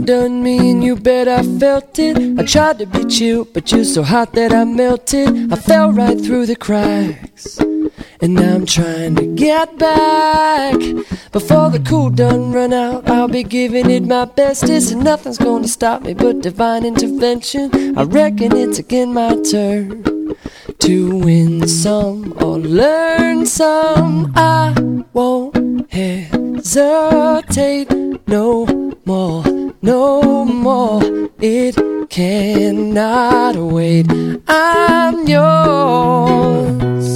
undone me and you bet I felt it. I tried to be chill, but you're so hot that I melted. I fell right through the cracks, and now I'm trying to get back. Before the cool done run out, I'll be giving it my bestest, and nothing's gonna stop me but divine intervention. I reckon it's again my turn to win some or learn some. I won't hesitate no more, no more. It cannot wait. I'm yours.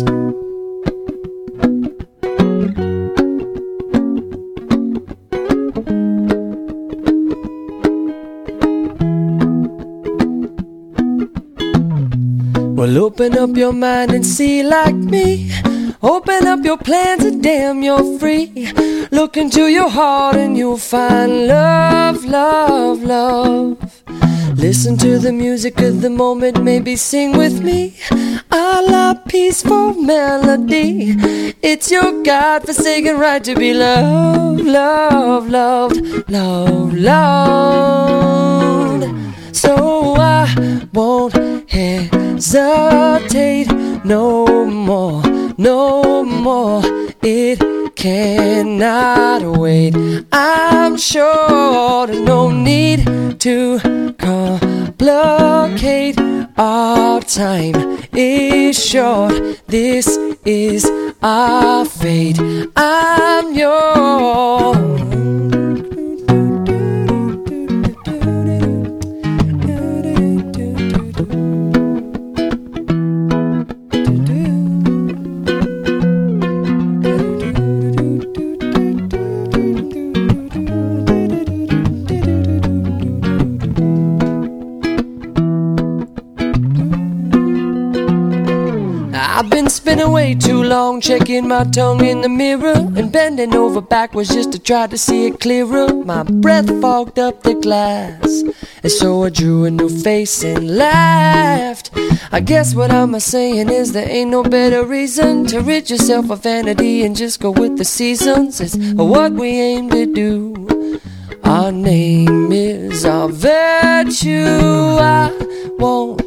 Well, open up your mind and see like me. Open up your plans and damn, you're free. Look into your heart and you'll find love, love, love. Listen to the music of the moment, maybe sing with me. A la peaceful melody. It's your God-forsaken right to be loved, loved, loved, loved, loved. So I won't hesitate no more, no more. It cannot wait. I'm sure there's no need to complicate. Our time is short. This is our fate. I'm yours. I've been spinning way too long, checking my tongue in the mirror and bending over backwards just to try to see it clearer. My breath fogged up the glass, and so I drew a new face and laughed. I guess what I'm saying is there ain't no better reason to rid yourself of vanity and just go with the seasons. It's what we aim to do. Our name is our virtue. I won't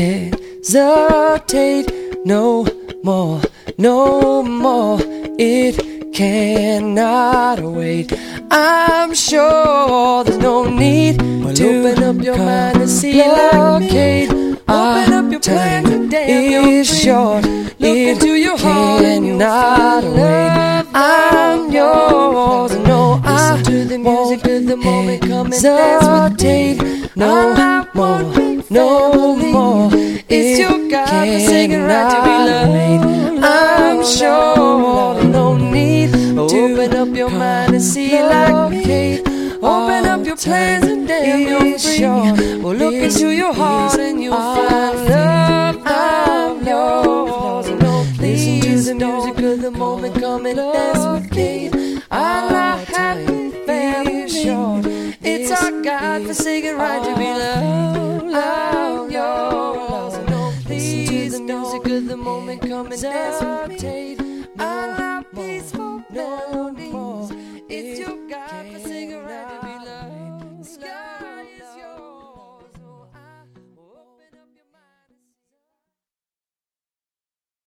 hesitate no more, no more. It cannot wait. I'm sure there's no need to open up your mind and see like me. Open up your plans and damn, it's short. Look into your heart and you'll find love. I'm yours. No, I to the music of the moment. Come and dance with me. No more, no more. It's your God-forsaken right to be loved. I'm sure there's no need to open up your mind and see like me. Open up your plans and damn, you're free. Well, look into your heart and you'll find love. I'm yours. Listen to the music of the moment. Come and dance with me. I'm happy family. It's our God-forsaken right to be loved. I'm yours. Listen to the music of the moment. Come and dance with me. I love peaceful melodies. It's your God-forsaken